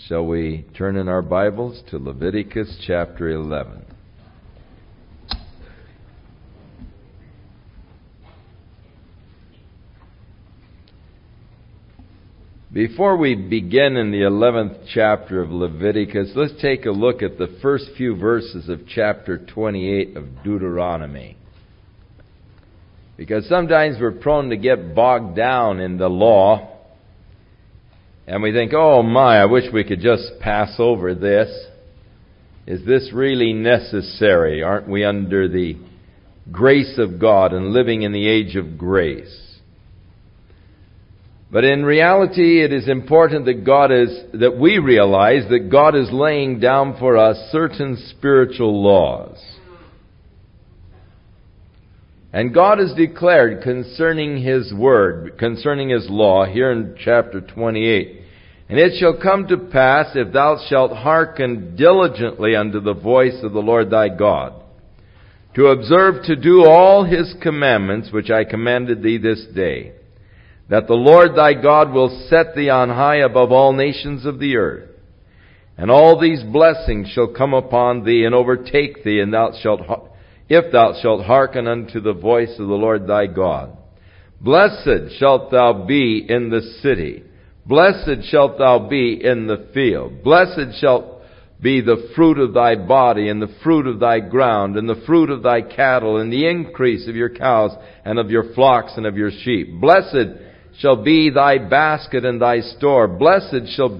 Shall we turn in our Bibles to Leviticus chapter 11? Before we begin in the 11th chapter of Leviticus, let's take a look at the first few verses of chapter 28 of Deuteronomy. Because sometimes we're prone to get bogged down in the law, and we think, oh my, I wish we could just pass over this. Is this really necessary? Aren't we under the grace of God and living in the age of grace? But in reality, it is important that we realize that God is laying down for us certain spiritual laws. And God has declared concerning His Word, concerning His law, here in chapter 28, "And it shall come to pass, if thou shalt hearken diligently unto the voice of the Lord thy God, to observe to do all His commandments, which I commanded thee this day, that the Lord thy God will set thee on high above all nations of the earth. And all these blessings shall come upon thee and overtake thee, and if thou shalt hearken unto the voice of the Lord thy God. Blessed shalt thou be in the city. Blessed shalt thou be in the field. Blessed shalt be the fruit of thy body, and the fruit of thy ground, and the fruit of thy cattle, and the increase of your cows, and of your flocks, and of your sheep. Blessed shall be thy basket and thy store. Blessed shall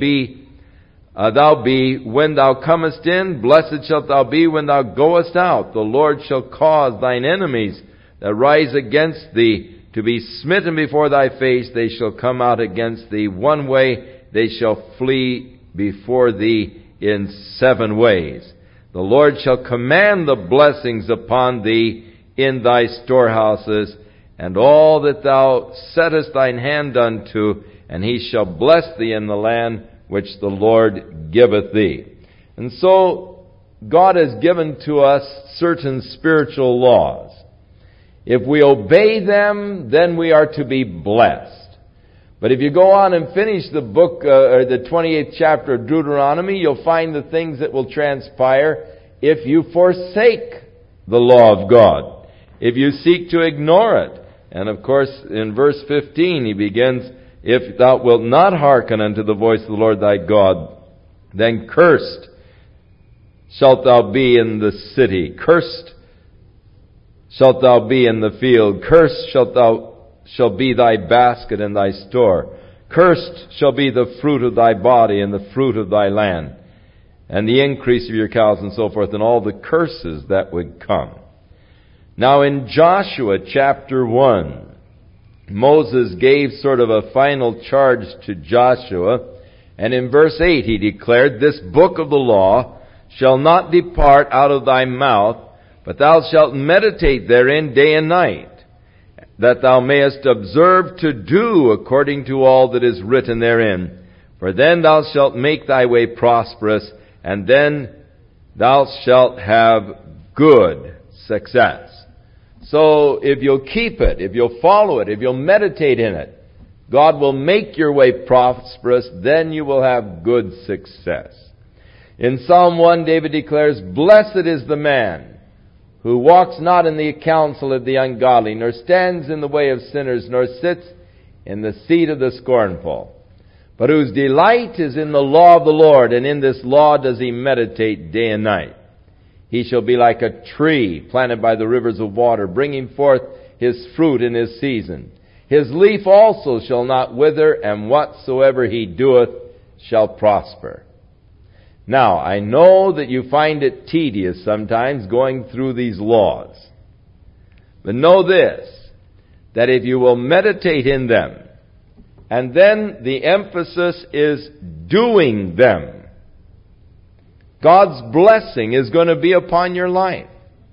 thou be when thou comest in. Blessed shalt thou be when thou goest out. The Lord shall cause thine enemies that rise against thee to be smitten before thy face. They shall come out against thee one way. They shall flee before thee in 7 ways. The Lord shall command the blessings upon thee in thy storehouses, and all that thou settest thine hand unto, and He shall bless thee in the land which the Lord giveth thee." And so, God has given to us certain spiritual laws. If we obey them, then we are to be blessed. But if you go on and finish the book, or the 28th chapter of Deuteronomy, you'll find the things that will transpire if you forsake the law of God, if you seek to ignore it. And of course, in verse 15, he begins, "If thou wilt not hearken unto the voice of the Lord thy God, then cursed shalt thou be in the city. Cursed shalt thou be in the field. Cursed shall be thy basket and thy store. Cursed shall be the fruit of thy body and the fruit of thy land, and the increase of your cows," and so forth, and all the curses that would come. Now in Joshua chapter 1, Moses gave sort of a final charge to Joshua, and in verse 8 he declared, "This book of the law shall not depart out of thy mouth, but thou shalt meditate therein day and night, that thou mayest observe to do according to all that is written therein. For then thou shalt make thy way prosperous, and then thou shalt have good success." So if you'll keep it, if you'll follow it, if you'll meditate in it, God will make your way prosperous, then you will have good success. In Psalm 1, David declares, "Blessed is the man who walks not in the counsel of the ungodly, nor stands in the way of sinners, nor sits in the seat of the scornful, but whose delight is in the law of the Lord, and in this law does he meditate day and night. He shall be like a tree planted by the rivers of water, bringing forth his fruit in his season. His leaf also shall not wither, and whatsoever he doeth shall prosper." Now, I know that you find it tedious sometimes going through these laws. But know this, that if you will meditate in them, and then the emphasis is doing them, God's blessing is going to be upon your life.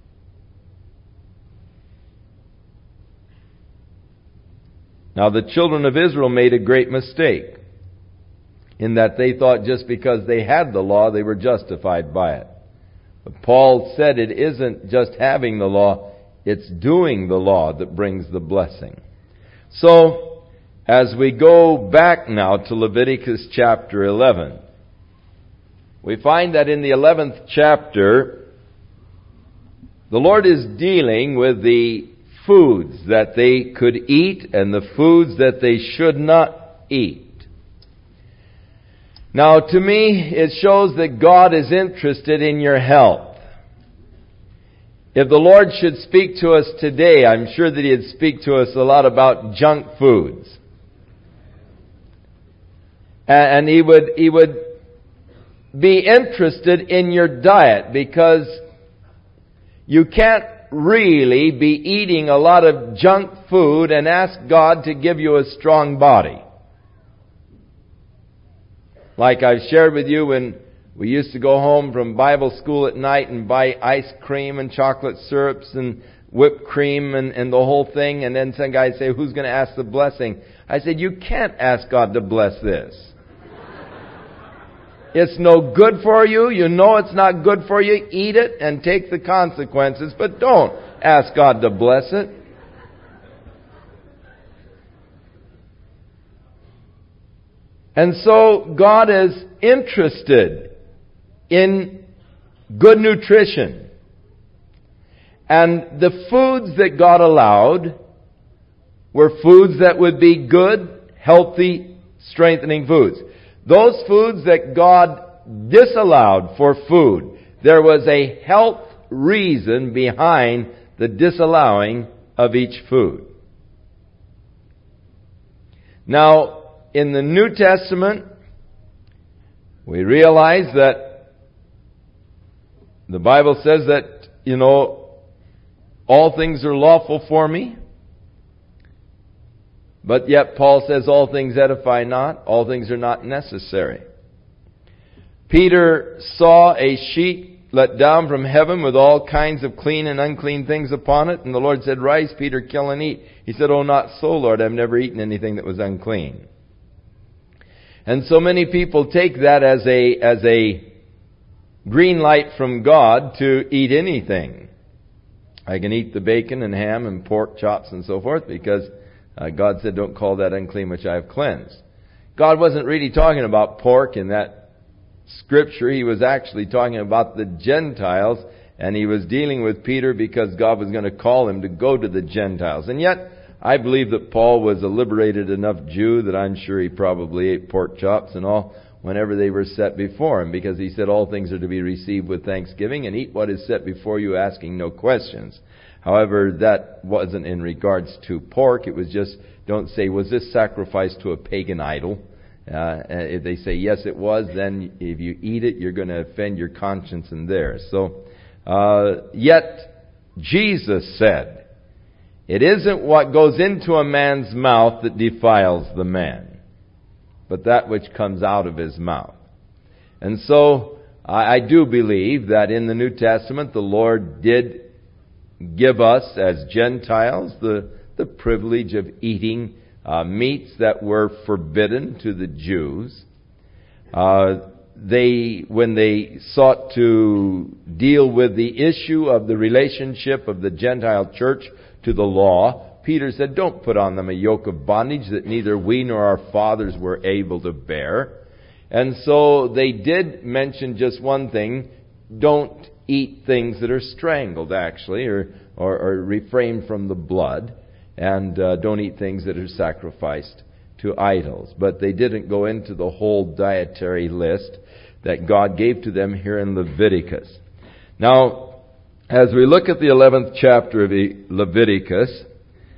Now, the children of Israel made a great mistake in that they thought just because they had the law, they were justified by it. But Paul said it isn't just having the law, it's doing the law that brings the blessing. So, as we go back now to Leviticus chapter 11, we find that in the 11th chapter, the Lord is dealing with the foods that they could eat and the foods that they should not eat. Now, to me, it shows that God is interested in your health. If the Lord should speak to us today, I'm sure that He'd speak to us a lot about junk foods. And He would be interested in your diet, because you can't really be eating a lot of junk food and ask God to give you a strong body. Like I've shared with you, when we used to go home from Bible school at night and buy ice cream and chocolate syrups and whipped cream and the whole thing, and then some guy would say, "Who's going to ask the blessing?" I said, "You can't ask God to bless this. It's no good for you. You know it's not good for you. Eat it and take the consequences, but don't ask God to bless it." And so God is interested in good nutrition. And the foods that God allowed were foods that would be good, healthy, strengthening foods. Those foods that God disallowed for food, there was a health reason behind the disallowing of each food. Now, in the New Testament, we realize that the Bible says that, all things are lawful for me. But yet Paul says all things edify not, all things are not necessary. Peter saw a sheet let down from heaven with all kinds of clean and unclean things upon it. And the Lord said, "Rise, Peter, kill and eat." He said, "Oh, not so, Lord. I've never eaten anything that was unclean." And so many people take that as a green light from God to eat anything. I can eat the bacon and ham and pork chops and so forth because God said, "Don't call that unclean which I have cleansed." God wasn't really talking about pork in that scripture. He was actually talking about the Gentiles, and He was dealing with Peter because God was going to call him to go to the Gentiles. And yet, I believe that Paul was a liberated enough Jew that I'm sure he probably ate pork chops and all whenever they were set before him, because he said all things are to be received with thanksgiving, and eat what is set before you, asking no questions. However, that wasn't in regards to pork. It was just, don't say, "Was this sacrificed to a pagan idol?" If they say, "Yes, it was," then if you eat it, you're going to offend your conscience and theirs. So, yet Jesus said, "It isn't what goes into a man's mouth that defiles the man, but that which comes out of his mouth." And so, I do believe that in the New Testament, the Lord did give us, as Gentiles, the privilege of eating meats that were forbidden to the Jews. When they sought to deal with the issue of the relationship of the Gentile church to the law, Peter said, "Don't put on them a yoke of bondage that neither we nor our fathers were able to bear." And so they did mention just one thing: don't eat things that are strangled, actually, or refrain from the blood, and don't eat things that are sacrificed to idols. But they didn't go into the whole dietary list that God gave to them here in Leviticus. Now, as we look at the 11th chapter of Leviticus,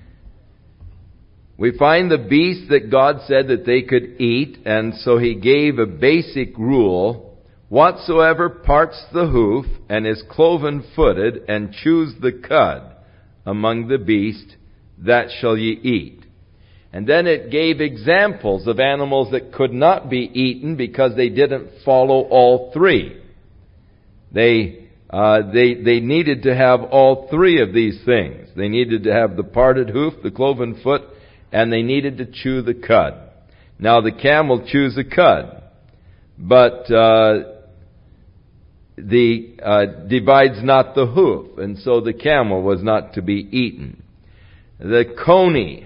we find the beasts that God said that they could eat, and so He gave a basic rule: "Whatsoever parts the hoof, and is cloven-footed, and chews the cud among the beast, that shall ye eat." And then it gave examples of animals that could not be eaten because they didn't follow all three. They needed to have all three of these things. They needed to have the parted hoof, the cloven foot, and they needed to chew the cud. Now the camel chews the cud, but divides not the hoof, and so the camel was not to be eaten. The coney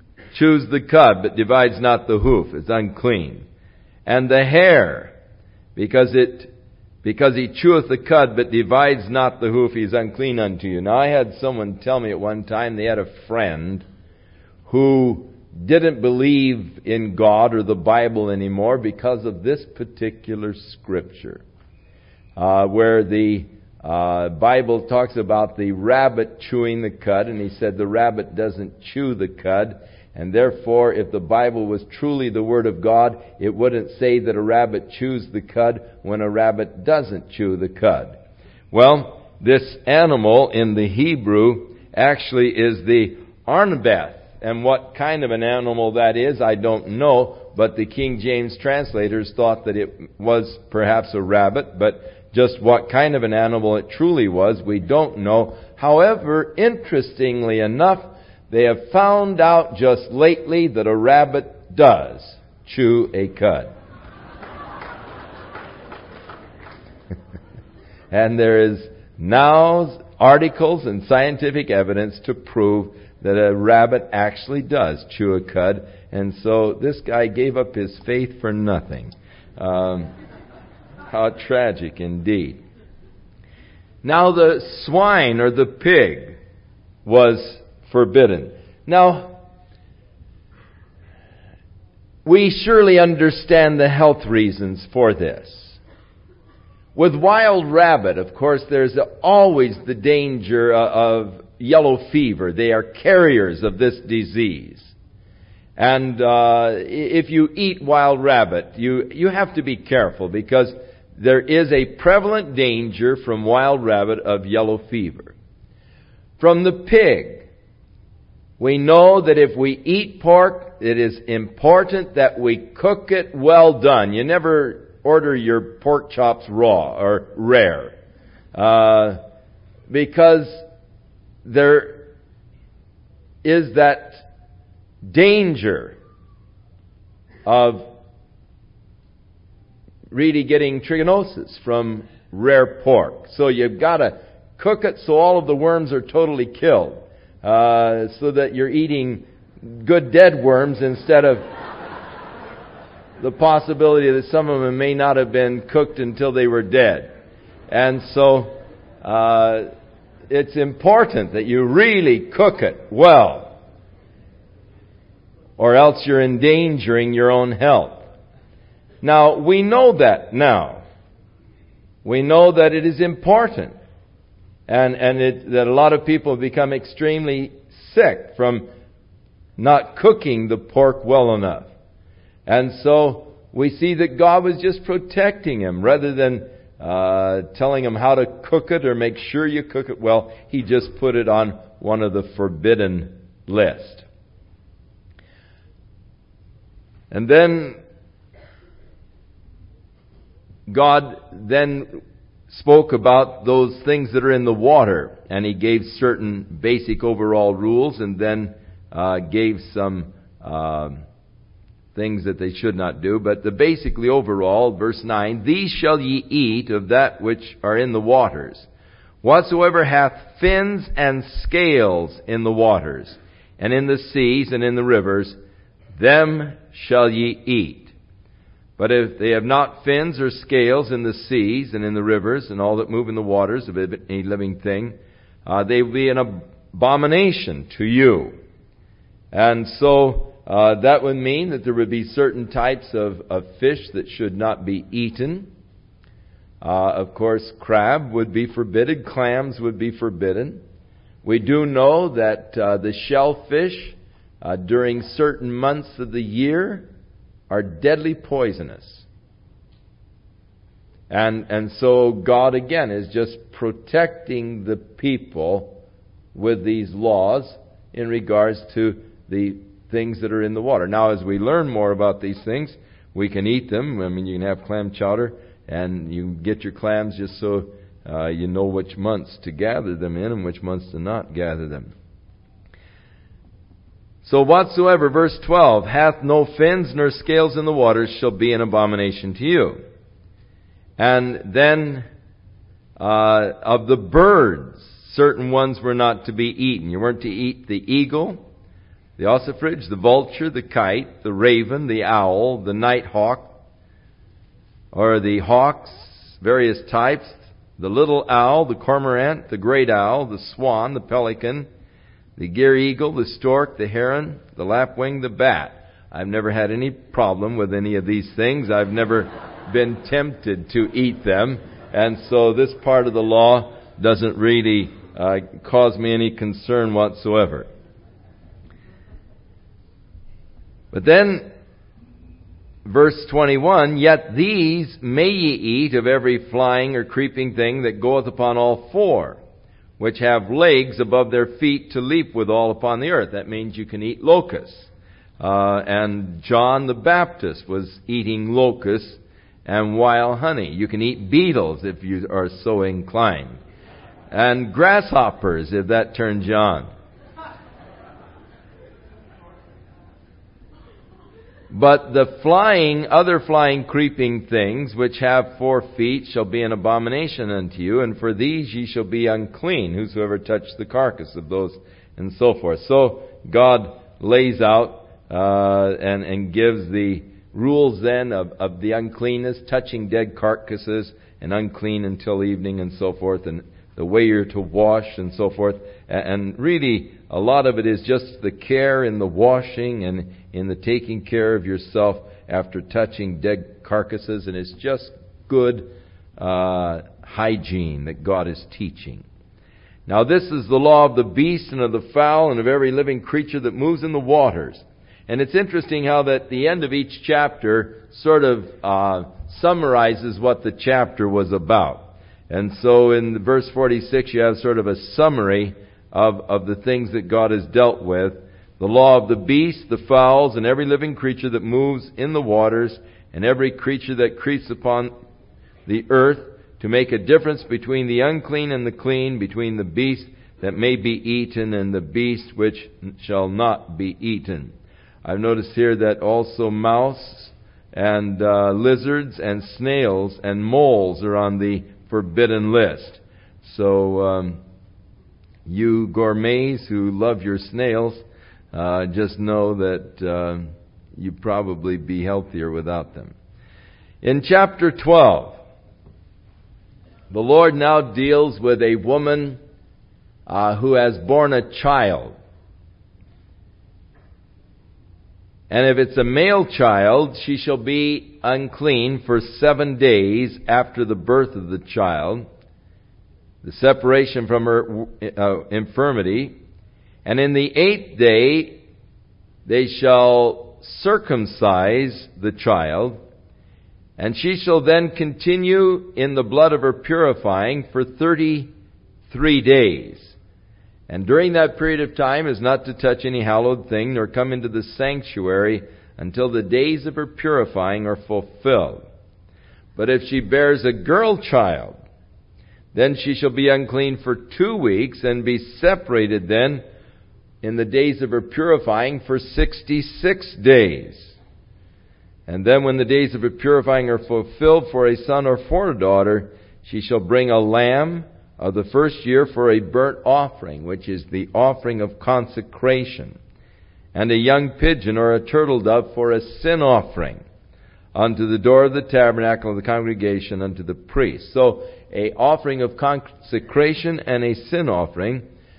chews the cud, but divides not the hoof. It's unclean. And the hare because he cheweth the cud, but divides not the hoof, he is unclean unto you. Now I had someone tell me at one time they had a friend who didn't believe in God or the Bible anymore because of this particular scripture, where the Bible talks about the rabbit chewing the cud, and he said the rabbit doesn't chew the cud, and therefore if the Bible was truly the Word of God, it wouldn't say that a rabbit chews the cud when a rabbit doesn't chew the cud. Well, this animal in the Hebrew actually is the arnabeth. And what kind of an animal that is, I don't know, but the King James translators thought that it was perhaps a rabbit, but just what kind of an animal it truly was, we don't know. However, interestingly enough, they have found out just lately that a rabbit does chew a cud. And there is now articles and scientific evidence to prove that a rabbit actually does chew a cud. And so this guy gave up his faith for nothing. How tragic indeed. Now the swine or the pig was forbidden. Now, we surely understand the health reasons for this. With wild rabbit, of course, there's always the danger of yellow fever. They are carriers of this disease. And if you eat wild rabbit, you have to be careful, because there is a prevalent danger from wild rabbit of yellow fever. From the pig, we know that if we eat pork, it is important that we cook it well done. You never order your pork chops raw or rare, because there is that danger of really getting trichinosis from rare pork. So you've got to cook it so all of the worms are totally killed, so that you're eating good dead worms instead of the possibility that some of them may not have been cooked until they were dead. And so it's important that you really cook it well, or else you're endangering your own health. Now, we know that now. We know that it is important, and that a lot of people have become extremely sick from not cooking the pork well enough. And so we see that God was just protecting him rather than telling him how to cook it or make sure you cook it well. He just put it on one of the forbidden list. And then God then spoke about those things that are in the water, and he gave certain basic overall rules, and then gave some things that they should not do. But the basically overall, verse 9, these shall ye eat of that which are in the waters. Whatsoever hath fins and scales in the waters, and in the seas and in the rivers, them shall ye eat. But if they have not fins or scales in the seas and in the rivers and all that move in the waters of any living thing, they will be an abomination to you. And so that would mean that there would be certain types of fish that should not be eaten. Of course, crab would be forbidden. Clams would be forbidden. We do know that the shellfish during certain months of the year are deadly poisonous. And so God again is just protecting the people with these laws in regards to the things that are in the water. Now, as we learn more about these things, we can eat them. I mean, you can have clam chowder, and you can get your clams just so you know which months to gather them in and which months to not gather them. So whatsoever, verse 12, hath no fins nor scales in the waters shall be an abomination to you. And then of the birds, certain ones were not to be eaten. You weren't to eat the eagle, the ossifrage, the vulture, the kite, the raven, the owl, the nighthawk, or the hawks, various types, the little owl, the cormorant, the great owl, the swan, the pelican, the gier eagle, the stork, the heron, the lapwing, the bat. I've never had any problem with any of these things. I've never been tempted to eat them. And so this part of the law doesn't really cause me any concern whatsoever. But then, verse 21, yet these may ye eat of every flying or creeping thing that goeth upon all four, which have legs above their feet to leap withal upon the earth. That means you can eat locusts. And John the Baptist was eating locusts and wild honey. You can eat beetles if you are so inclined. And grasshoppers, if that turns you on. But the other flying, creeping things, which have 4 feet, shall be an abomination unto you, and for these ye shall be unclean, whosoever touch the carcass of those, and so forth. So God lays out and gives the rules then of the uncleanness, touching dead carcasses, and unclean until evening, and so forth, and the way you're to wash, and so forth. And really, a lot of it is just the care in the washing and in the taking care of yourself after touching dead carcasses, and it's just good hygiene that God is teaching. Now this is the law of the beast and of the fowl and of every living creature that moves in the waters. And it's interesting how that the end of each chapter sort of summarizes what the chapter was about. And so in verse 46 you have sort of a summary of the things that God has dealt with. The law of the beast, the fowls, and every living creature that moves in the waters, and every creature that creeps upon the earth, to make a difference between the unclean and the clean, between the beast that may be eaten and the beast which shall not be eaten. I've noticed here that also mouse and lizards and snails and moles are on the forbidden list. So you gourmets who love your snails, just know that you'd probably be healthier without them. In chapter 12, the Lord now deals with a woman who has borne a child. And if it's a male child, she shall be unclean for 7 days after the birth of the child, the separation from her infirmity. And in the 8th day they shall circumcise the child, and she shall then continue in the blood of her purifying for 33 days. And during that period of time is not to touch any hallowed thing, nor come into the sanctuary until the days of her purifying are fulfilled. But if she bears a girl child, then she shall be unclean for 2 weeks, and be separated then in the days of her purifying for 66 days. And then when the days of her purifying are fulfilled for a son or for a daughter, she shall bring a lamb of the first year for a burnt offering, which is the offering of consecration, and a young pigeon or a turtle dove for a sin offering unto the door of the tabernacle of the congregation unto the priest. So, a offering of consecration and a sin offering.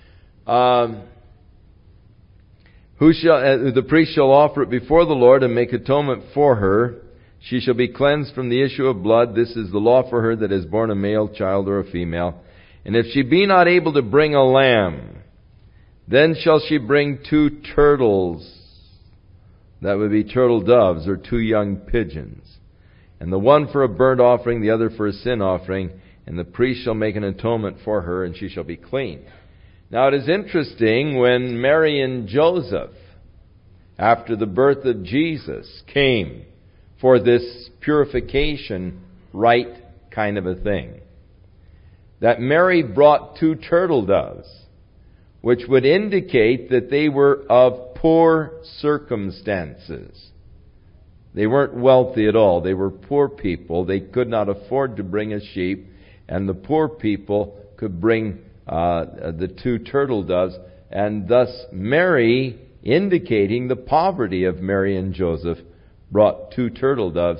The priest shall offer it before the Lord and make atonement for her. She shall be cleansed from the issue of blood. This is the law for her that has borne a male child or a female. And if she be not able to bring a lamb, then shall she bring 2 turtles. That would be turtle doves or 2 young pigeons. And the one for a burnt offering, the other for a sin offering. And the priest shall make an atonement for her, and she shall be clean. Now it is interesting when Mary and Joseph, after the birth of Jesus, came for this purification rite kind of a thing, that Mary brought 2 turtle doves, which would indicate that they were of poor circumstances. They weren't wealthy at all. They were poor people. They could not afford to bring a sheep, and the poor people could bring the 2 turtle doves, and thus Mary, indicating the poverty of Mary and Joseph, brought 2 turtle doves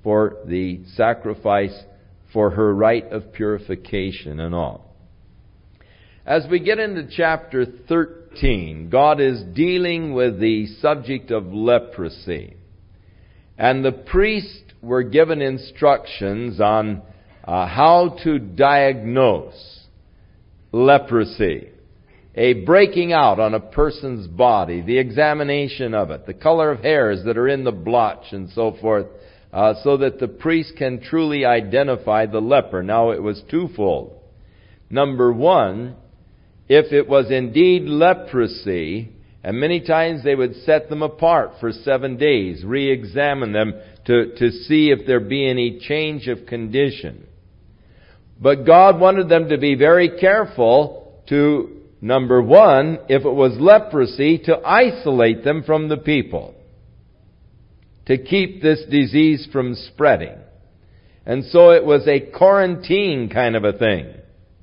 for the sacrifice for her rite of purification and all. As we get into chapter 13, God is dealing with the subject of leprosy. And the priests were given instructions on how to diagnose leprosy. A breaking out on a person's body, the examination of it, the color of hairs that are in the blotch and so forth, so that the priest can truly identify the leper. Now it was twofold. Number one, if it was indeed leprosy, and many times they would set them apart for 7 days, re-examine them to see if there be any change of condition. But God wanted them to be very careful to, number one, if it was leprosy, to isolate them from the people, to keep this disease from spreading. And so it was a quarantine kind of a thing.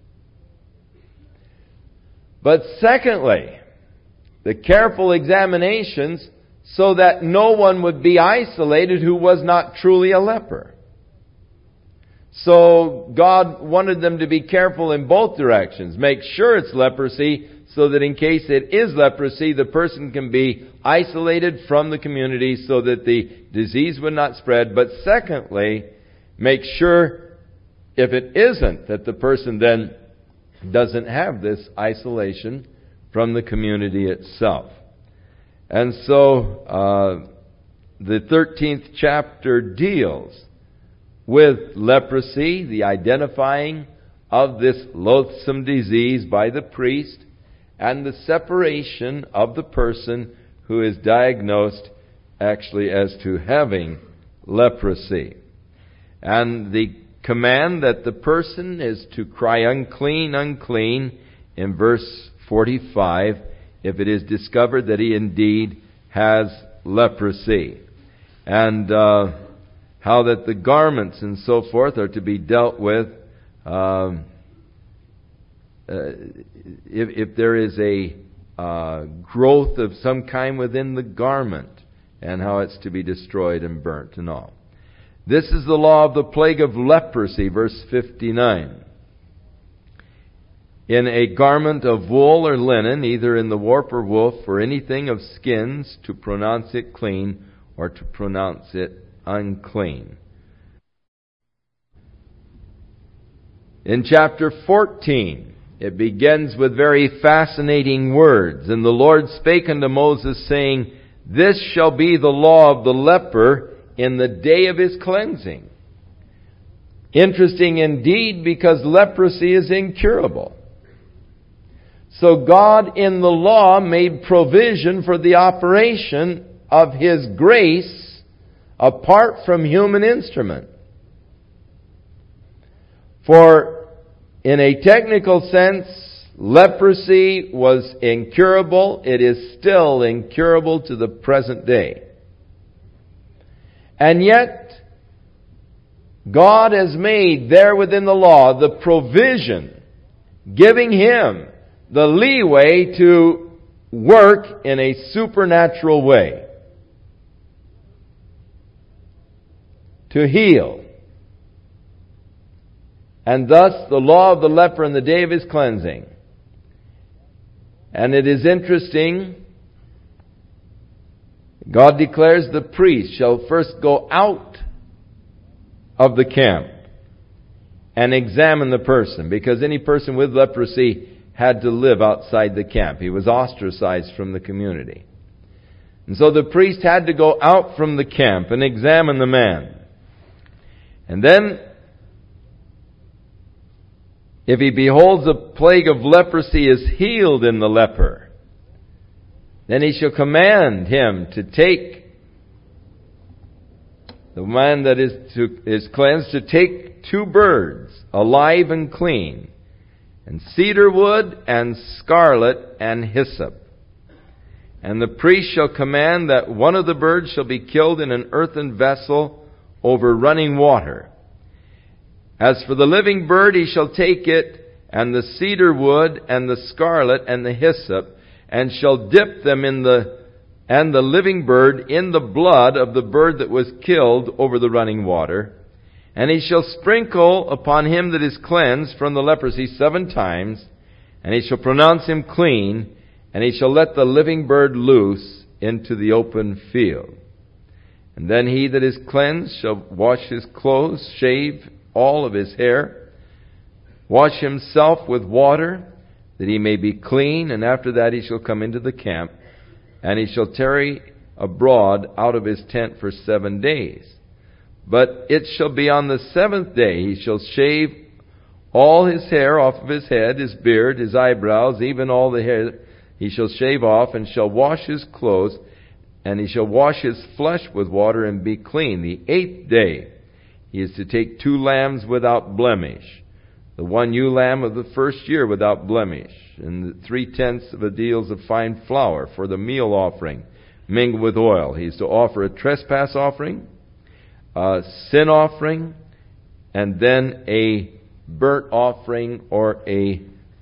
But secondly, the careful examinations so that no one would be isolated who was not truly a leper. So God wanted them to be careful in both directions. Make sure it's leprosy so that in case it is leprosy, the person can be isolated from the community so that the disease would not spread. But secondly, make sure if it isn't, that the person then doesn't have this isolation from the community itself. And so the 13th chapter deals with leprosy, the identifying of this loathsome disease by the priest, and the separation of the person who is diagnosed actually as to having leprosy. And the command that the person is to cry unclean, unclean, in verse 45, if it is discovered that he indeed has leprosy. And how that the garments and so forth are to be dealt with if there is a growth of some kind within the garment, and how it's to be destroyed and burnt and all. This is the law of the plague of leprosy, verse 59. In a garment of wool or linen, either in the warp or woof, or anything of skins, to pronounce it clean or to pronounce it unclean. In chapter 14, it begins with very fascinating words. And the Lord spake unto Moses, saying, This shall be the law of the leper in the day of his cleansing. Interesting indeed, because leprosy is incurable. So God in the law made provision for the operation of His grace apart from human instrument. For in a technical sense, leprosy was incurable. It is still incurable to the present day. And yet, God has made there within the law the provision, giving Him the leeway to work in a supernatural way, to heal. And thus the law of the leper in the day of his cleansing. And it is interesting, God declares the priest shall first go out of the camp and examine the person, because any person with leprosy had to live outside the camp. He was ostracized from the community. And so the priest had to go out from the camp and examine the man. And then, if he beholds a plague of leprosy is healed in the leper, then he shall command him to take the man that is cleansed, to take 2 birds, alive and clean, and cedar wood, and scarlet, and hyssop. And the priest shall command that one of the birds shall be killed in an earthen vessel over running water. As for the living bird, he shall take it, and the cedar wood, and the scarlet, and the hyssop, and shall dip them in the and the living bird in the blood of the bird that was killed over the running water. And he shall sprinkle upon him that is cleansed from the leprosy 7 times, and he shall pronounce him clean, and he shall let the living bird loose into the open field. And then he that is cleansed shall wash his clothes, shave all of his hair, wash himself with water, that he may be clean, and after that he shall come into the camp, and he shall tarry abroad out of his tent for 7 days. But it shall be on the 7th day he shall shave all his hair off of his head, his beard, his eyebrows, even all the hair he shall shave off, and shall wash his clothes, and he shall wash his flesh with water and be clean. The 8th day he is to take 2 lambs without blemish, the 1 ewe lamb of the first year without blemish, and 3/10 of a deals of fine flour for the meal offering, mingled with oil. He is to offer a trespass offering, a sin offering, and then a burnt offering or a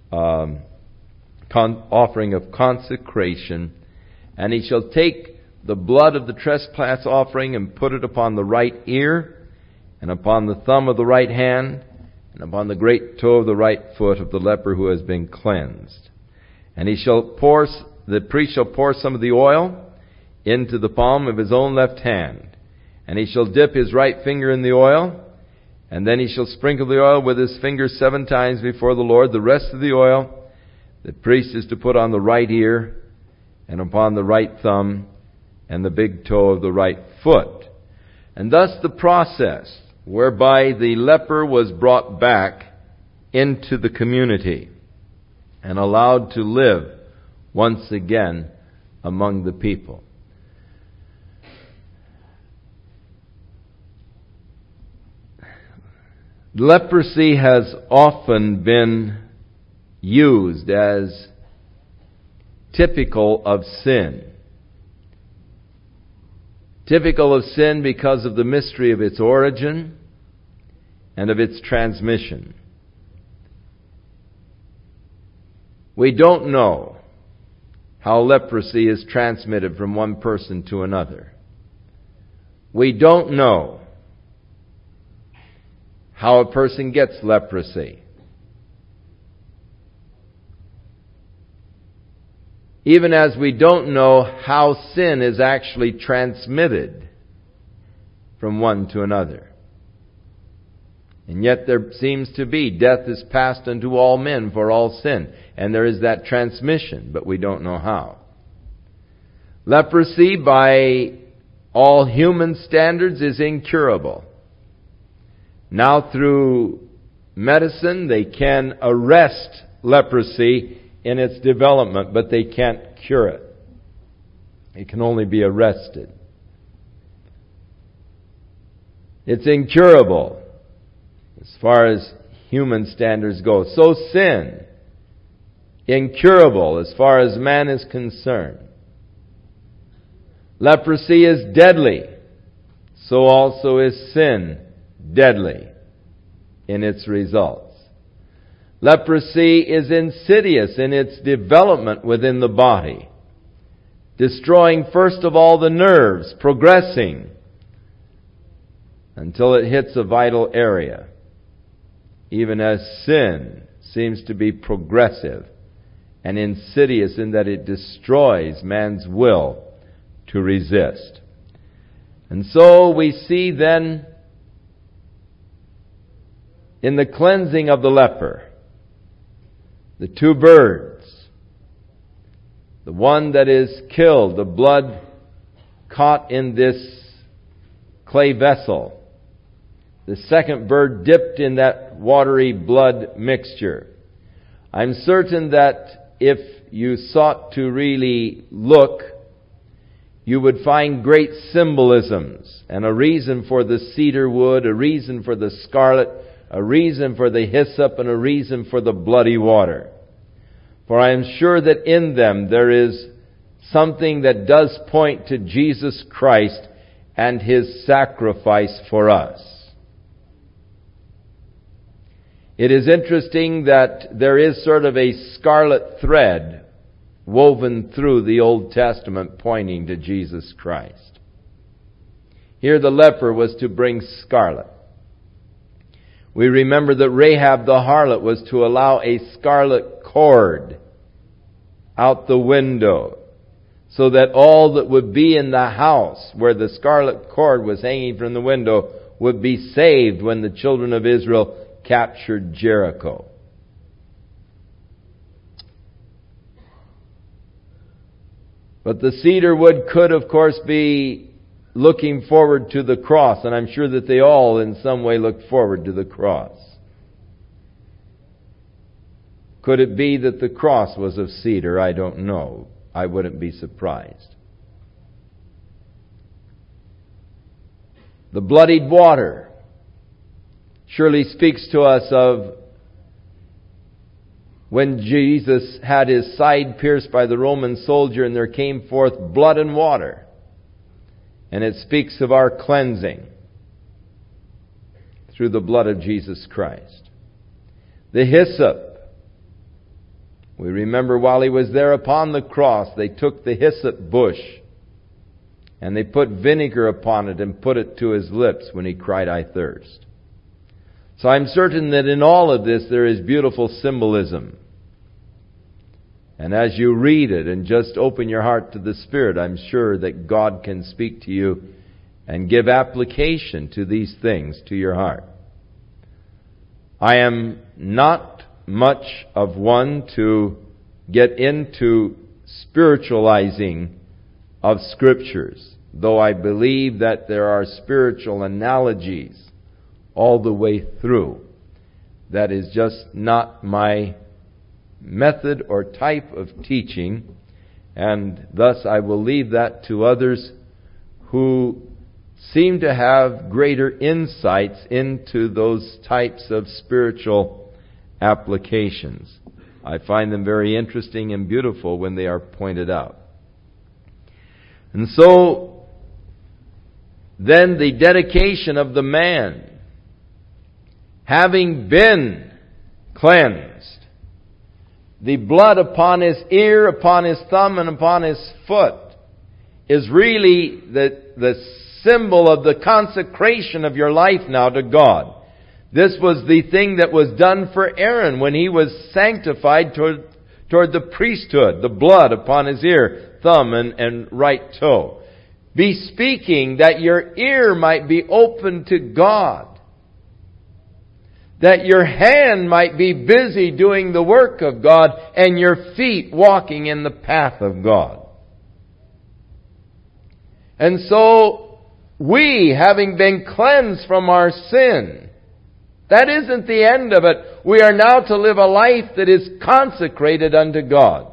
offering of consecration. And he shall take the blood of the trespass offering and put it upon the right ear, and upon the thumb of the right hand, and upon the great toe of the right foot of the leper who has been cleansed. And the priest shall pour some of the oil into the palm of his own left hand, and he shall dip his right finger in the oil, and then he shall sprinkle the oil with his finger 7 times before the Lord. The rest of the oil the priest is to put on the right ear, and upon the right thumb, and the big toe of the right foot. And thus the process whereby the leper was brought back into the community and allowed to live once again among the people. Leprosy has often been used as typical of sin. Typical of sin because of the mystery of its origin and of its transmission. We don't know how leprosy is transmitted from one person to another. We don't know how a person gets leprosy. Even as we don't know how sin is actually transmitted from one to another. And yet there seems to be death is passed unto all men for all sin. And there is that transmission, but we don't know how. Leprosy, by all human standards, is incurable. Now through medicine, they can arrest leprosy in its development, but they can't cure it. It can only be arrested. It's incurable as far as human standards go. So sin, incurable as far as man is concerned. Leprosy is deadly. So also is sin deadly in its results. Leprosy is insidious in its development within the body, destroying first of all the nerves, progressing until it hits a vital area, even as sin seems to be progressive and insidious in that it destroys man's will to resist. And so we see then in the cleansing of the leper, the 2 birds, the one that is killed, the blood caught in this clay vessel, the second bird dipped in that watery blood mixture. I'm certain that if you sought to really look, you would find great symbolisms and a reason for the cedar wood, a reason for the scarlet, a reason for the hyssop, and a reason for the bloody water. For I am sure that in them there is something that does point to Jesus Christ and His sacrifice for us. It is interesting that there is sort of a scarlet thread woven through the Old Testament pointing to Jesus Christ. Here the leper was to bring scarlet. We remember that Rahab the harlot was to allow a scarlet cord out the window, so that all that would be in the house where the scarlet cord was hanging from the window would be saved when the children of Israel captured Jericho. But the cedar wood could, of course, be looking forward to the cross, and I'm sure that they all in some way looked forward to the cross. Could it be that the cross was of cedar? I don't know. I wouldn't be surprised. The bloodied water surely speaks to us of when Jesus had His side pierced by the Roman soldier and there came forth blood and water. And it speaks of our cleansing through the blood of Jesus Christ. The hyssop. We remember while He was there upon the cross, they took the hyssop bush and they put vinegar upon it and put it to His lips when He cried, "I thirst." So I'm certain that in all of this there is beautiful symbolism. And as you read it and just open your heart to the Spirit, I'm sure that God can speak to you and give application to these things to your heart. I am not much of one to get into spiritualizing of Scriptures, though I believe that there are spiritual analogies all the way through. That is just not my method or type of teaching, and thus I will leave that to others who seem to have greater insights into those types of spiritual applications. I find them very interesting and beautiful when they are pointed out. And so, then the dedication of the man, having been cleansed, the blood upon his ear, upon his thumb, and upon his foot is really the symbol of the consecration of your life now to God. This was the thing that was done for Aaron when he was sanctified toward the priesthood, the blood upon his ear, thumb, and right toe. Bespeaking that your ear might be open to God, that your hand might be busy doing the work of God, and your feet walking in the path of God. And so, we, having been cleansed from our sin, that isn't the end of it. We are now to live a life that is consecrated unto God.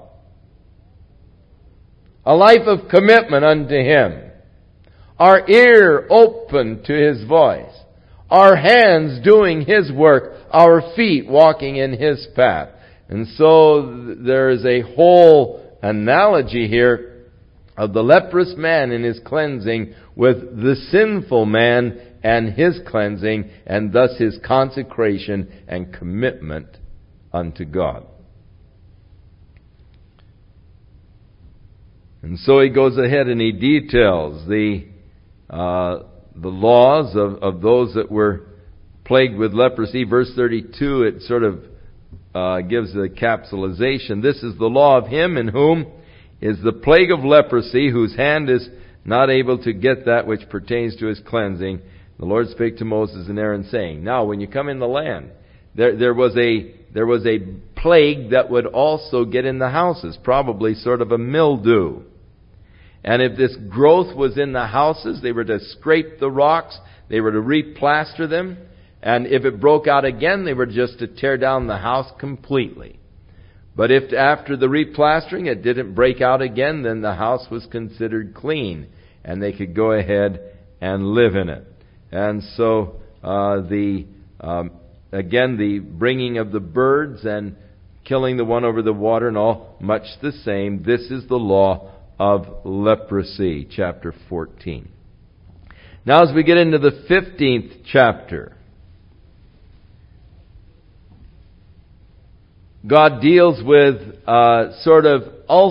A life of commitment unto Him. Our ear open to His voice. Our hands doing His work. Our feet walking in His path. And so there is a whole analogy here of the leprous man in his cleansing with the sinful man and his cleansing, and thus his consecration and commitment unto God. And so he goes ahead and he details the laws of those that were plagued with leprosy. Verse 32, it sort of gives a capsulization. This is the law of him in whom is the plague of leprosy, whose hand is not able to get that which pertains to his cleansing. The Lord spake to Moses and Aaron, saying, now when you come in the land, there was a plague that would also get in the houses, probably sort of a mildew. And if this growth was in the houses, they were to scrape the rocks, they were to replaster them, and if it broke out again, they were just to tear down the house completely. But if after the replastering it didn't break out again, then the house was considered clean, and they could go ahead and live in it. And so the bringing of the birds and killing the one over the water and all, much the same. This is the law of leprosy, chapter 14. Now as we get into the 15th chapter, God deals with sort of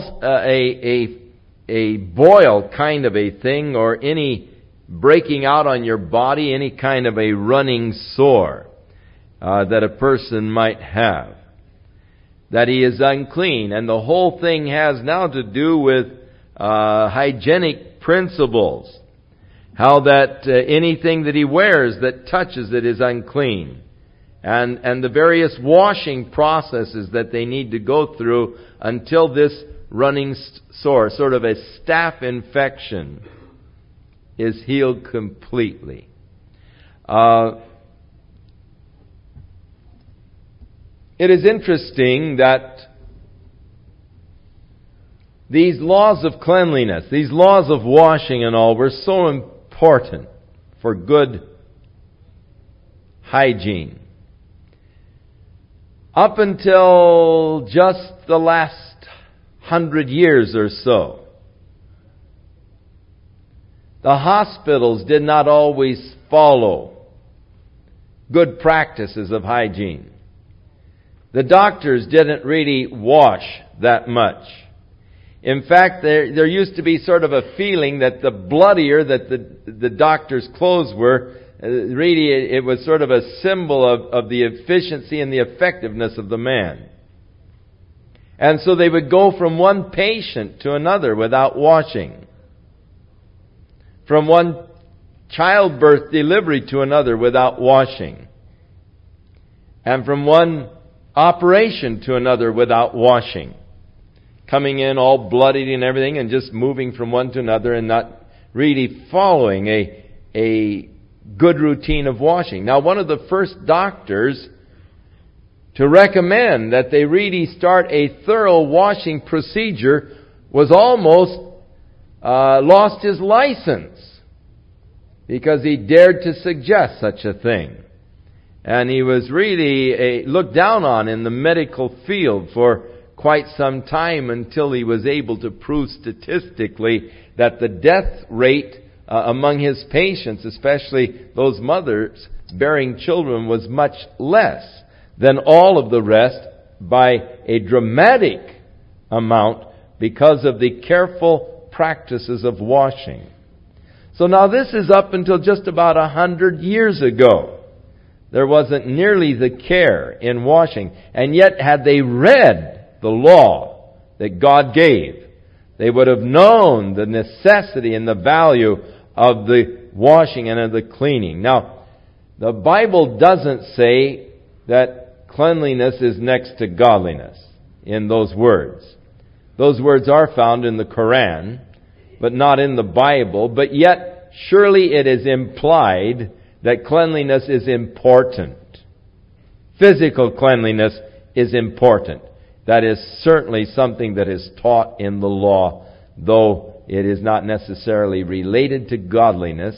a boil kind of a thing, or any breaking out on your body, any kind of a running sore that a person might have, that he is unclean. And the whole thing has now to do with hygienic principles. How that anything that he wears that touches it is unclean. And the various washing processes that they need to go through until this running sore, sort of a staph infection, is healed completely. It is interesting that these laws of cleanliness, these laws of washing and all, were so important for good hygiene. Up until just the last 100 years or so, the hospitals did not always follow good practices of hygiene. The doctors didn't really wash that much. In fact, there used to be sort of a feeling that the bloodier that the doctor's clothes were, really it was sort of a symbol of the efficiency and the effectiveness of the man. And so they would go from one patient to another without washing. From one childbirth delivery to another without washing. And from one operation to another without washing. Coming in all bloodied and everything and just moving from one to another and not really following a good routine of washing. Now, one of the first doctors to recommend that they really start a thorough washing procedure was almost lost his license because he dared to suggest such a thing. And he was really looked down on in the medical field for quite some time until he was able to prove statistically that the death rate among his patients, especially those mothers bearing children, was much less than all of the rest by a dramatic amount because of the careful practices of washing. So now this is up until just about 100 years ago. There wasn't nearly the care in washing. And yet, had they read the law that God gave, they would have known the necessity and the value of the washing and of the cleaning. Now, the Bible doesn't say that cleanliness is next to godliness in those words. Those words are found in the Quran, but not in the Bible. But yet, surely it is implied that cleanliness is important. Physical cleanliness is important. That is certainly something that is taught in the law, though it is not necessarily related to godliness,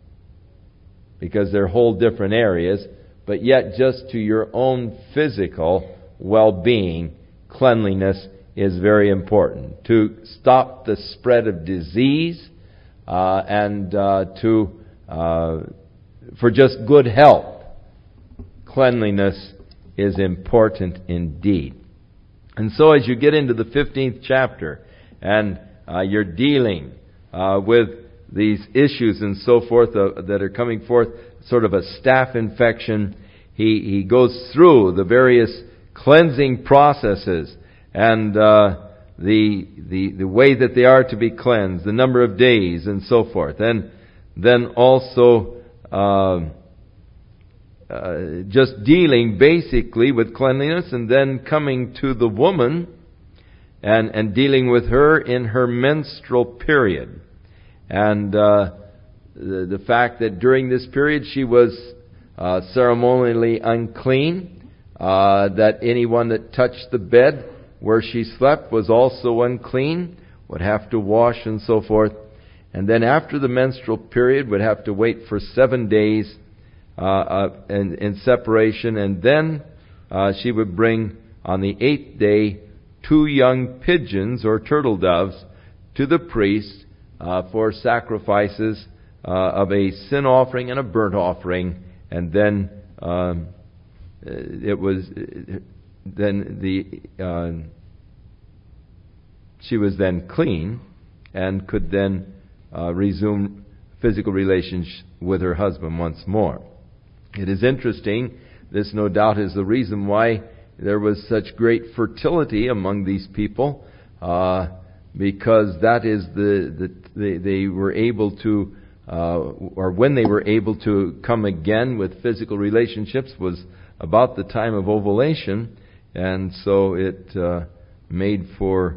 because they're whole different areas, but yet just to your own physical well-being, cleanliness is very important. To stop the spread of disease, and for just good health, cleanliness is important indeed. And so as you get into the 15th chapter and you're dealing with these issues and so forth that are coming forth, sort of a staph infection, he goes through the various cleansing processes and the way that they are to be cleansed, the number of days and so forth. And then also just dealing basically with cleanliness, and then coming to the woman and dealing with her in her menstrual period. And the fact that during this period she was ceremonially unclean, that anyone that touched the bed where she slept was also unclean, would have to wash and so forth. And then after the menstrual period would have to wait for 7 days in separation, and then she would bring on the 8th day 2 young pigeons or turtle doves to the priest for sacrifices of a sin offering and a burnt offering, and then she was then clean and could then resume physical relations with her husband once more. It is interesting. This no doubt is the reason why there was such great fertility among these people, because that is they were able to, or when they were able to come again with physical relationships was about the time of ovulation, and so it made for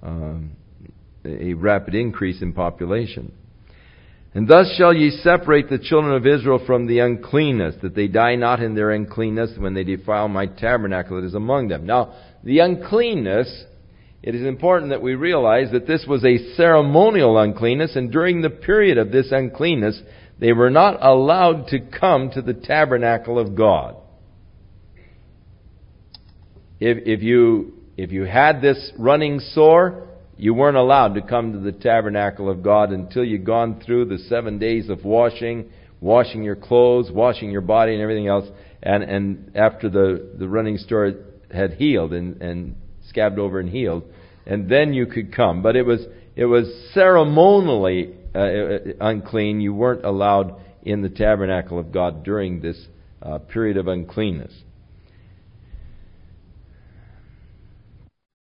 a rapid increase in population. And thus shall ye separate the children of Israel from the uncleanness, that they die not in their uncleanness when they defile my tabernacle that is among them. Now, the uncleanness, it is important that we realize that this was a ceremonial uncleanness, and during the period of this uncleanness, they were not allowed to come to the tabernacle of God. If you had this running sore, you weren't allowed to come to the tabernacle of God until you'd gone through the 7 days of washing your clothes, washing your body and everything else, and after the running sore had healed and scabbed over and healed, and then you could come. But it was ceremonially unclean. You weren't allowed in the tabernacle of God during this period of uncleanness.